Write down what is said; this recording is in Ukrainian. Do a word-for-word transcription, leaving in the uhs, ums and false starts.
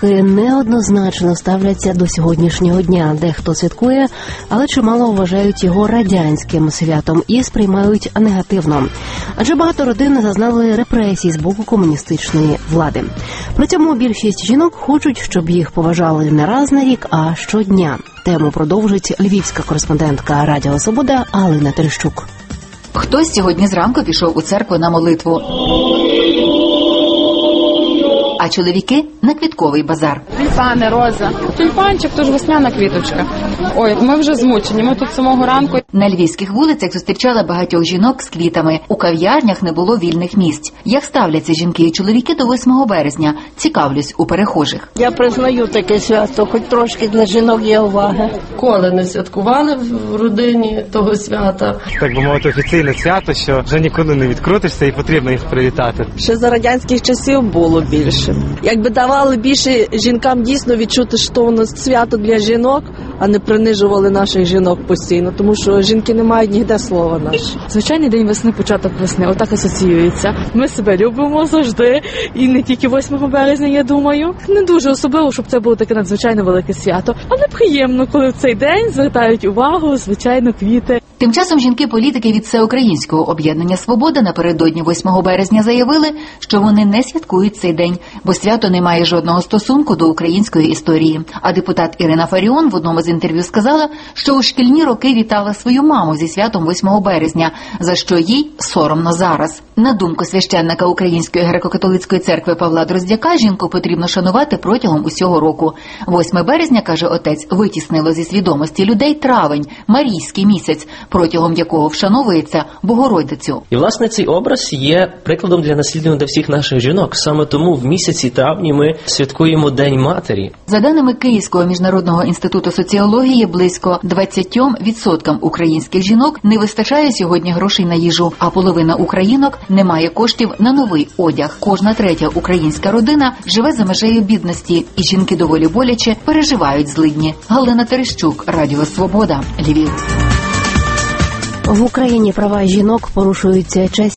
жінки неоднозначно ставляться до сьогоднішнього дня. Дехто святкує, але чимало вважають його радянським святом і сприймають негативно. Адже багато родин зазнали репресій з боку комуністичної влади. При цьому більшість жінок хочуть, щоб їх поважали не раз на рік, а щодня. Тему продовжить львівська кореспондентка Радіо Свобода Галина Терещук. Хтось сьогодні зранку пішов у церкву на молитву, а чоловіки – на квітковий базар. Тюльпани, роза. Тюльпанчик – то ж весняна квіточка. Ой, ми вже змучені, ми тут з самого ранку. На львівських вулицях зустрічала багатьох жінок з квітами. У кав'ярнях не було вільних місць. Як ставляться жінки і чоловіки до восьмого березня? Цікавлюсь у перехожих. Я признаю таке свято, хоч трошки для жінок є уваги. Коли не святкували в родині того свята. Так би мовити, офіційне свято, що вже нікуди не відкрутишся і потрібно їх привітати. Ще за радянських часів було більше. Якби давали більше жінкам дійсно відчути, що воно свято для жінок, а не принижували наших жінок постійно, тому що жінки не мають ніде слова наше. Звичайний день весни, початок весни, отак асоціюється. Ми себе любимо завжди, і не тільки восьмого березня, я думаю. Не дуже особливо, щоб це було таке надзвичайно велике свято, але приємно, коли в цей день звертають увагу, звичайно, квіти. Тим часом жінки-політики від Всеукраїнського об'єднання «Свобода» напередодні восьмого березня заявили, що вони не святкують цей день, бо свято не має жодного стосунку до української історії. А депутат Ірина Фаріон в одному з інтерв'ю сказала, що у шкільні роки вітала свою маму зі святом восьмого березня, за що їй соромно зараз. На думку священника Української греко-католицької церкви Павла Дроздяка, жінку потрібно шанувати протягом усього року. восьме березня, каже отець, витіснило зі свідомості людей травень, Марійський місяць, протягом якого вшановується Богородицю. І, власне, цей образ є прикладом для наслідування для всіх наших жінок. Саме тому в місяці травні ми святкуємо День Матері. За даними Київського міжнародного інституту соціології, близько двадцять відсотків українських жінок не вистачає сьогодні грошей на їжу, а половина українок не має коштів на новий одяг. Кожна третя українська родина живе за межею бідності, і жінки доволі боляче переживають злидні. Галина Терещук, Радіо Свобода, Львів. В Україні права жінок порушуються частіше.